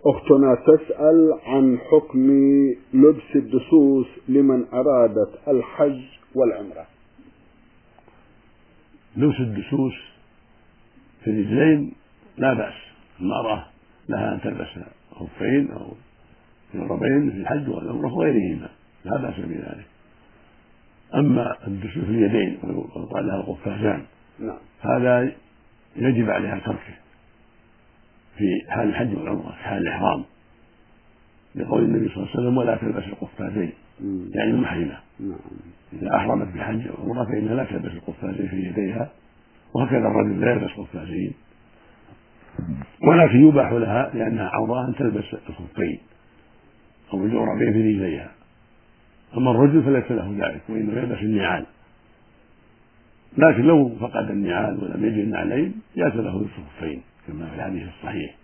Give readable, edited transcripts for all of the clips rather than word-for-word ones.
أختنا تسأل عن حكم لبس الدسوس لمن أرادت الحج والعمرة. لبس الدسوس في الرجلين لا بأس، المرأة لها أن تلبس خفين أو جربين في الحج والعمرة وغيرهما، لا بأس بذلك. أما الدسوس في اليدين ويقال لها القفازان هذا يجب عليها تركه في حال الحج والعمرة في حال الإحرام، لقول النبي صلى الله عليه وسلم: ولا تلبس القفازين، يعني المحرمة إذا أحرمت بالحج والعمرة فإنها لا تلبس القفازين في يديها، وهكذا الرجل لا يلبس قفازين، ولكن يباح لها لأنها عورة أن تلبس الخفين أو الجوربين في رجليها. أما الرجل فليس له ذلك، وإنما يلبس النعال، لكن لو فقد النعال ولم يجد النعلين جاز له لبس الخفين كما في الحديث الصحيح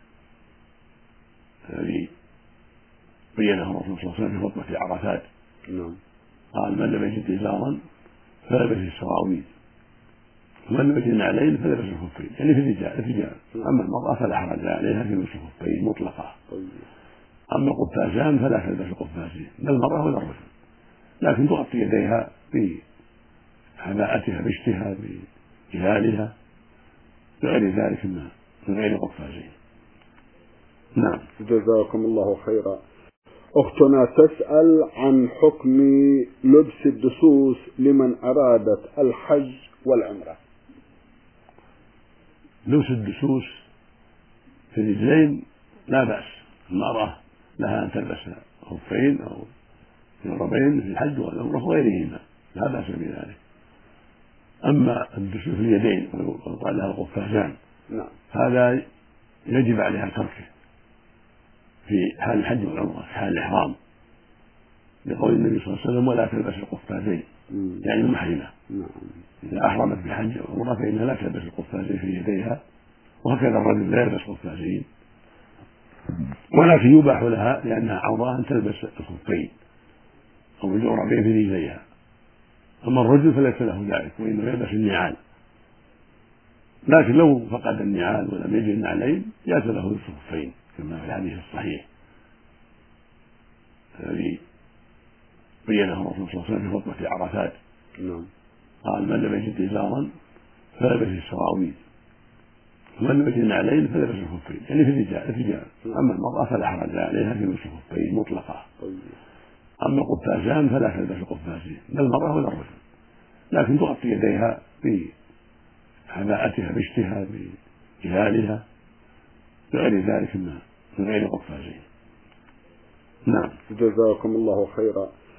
الذي بينه الرسول صلى الله عليه وسلم في خطبة عرفات. قال: من لم يجد إزارا فلبس السراويل، ومن لم يجد النعلين فلبس الخفين، يعني في الرجال. أما المرأة فلا حرج عليها في لبس الخفين مطلقة. أما القفازان فلا تلبس القفازين، لا المرأة ولا الرجل، لكن تغطي يديها بحذاءتها بشتها بجهالها بغير ذلك من غير قفازين. نعم. جزاكم الله خيرا. أختنا تسأل عن حكم لبس الدسوس لمن أرادت الحج والعمرة. لبس الدسوس في الرجلين لا بأس، المرأة لها أن تلبس خفين أو جربين في الحج والعمرة وغيرهما، لا بأس بذلك. أما الدسوس في اليدين ويقال لها القفازان هذا يجب عليها تركه في حال الحج والعمرة في حال الإحرام، لقول النبي صلى الله عليه وسلم: ولا تلبس القفازين، يعني المحرمة إذا أحرمت بالحج والعمرة فإنها لا تلبس القفازين في يديها، وهكذا الرجل لا يلبس قفازين، ولكن يباح لها لأنها عورة أن تلبس الخفين أو الجوربين في رجليها. أما الرجل فليس له ذلك، وإنما يلبس النعال، لكن لو فقد النعال ولم يجد النعلين جاز له لبس الخفين كما في الحديث الصحيح الذي بينه الرسول صلى الله عليه وسلم في خطبة عرفات. قال: من لم يجد إزارا فلبس السراويل، ومن لم يجد النعلين فلبس الخفين، يعني في الرجال. أما المرأة فلا حرج عليها في لبس الخفين مطلقة. أما القفازان فلا تلبس القفازين، لا المرأة ولا الرجل، لكن تغطي يديها بحذاءتها بشتها بجهالها بغير ذلك من غير قفازين. نعم. جزاكم الله خيرا.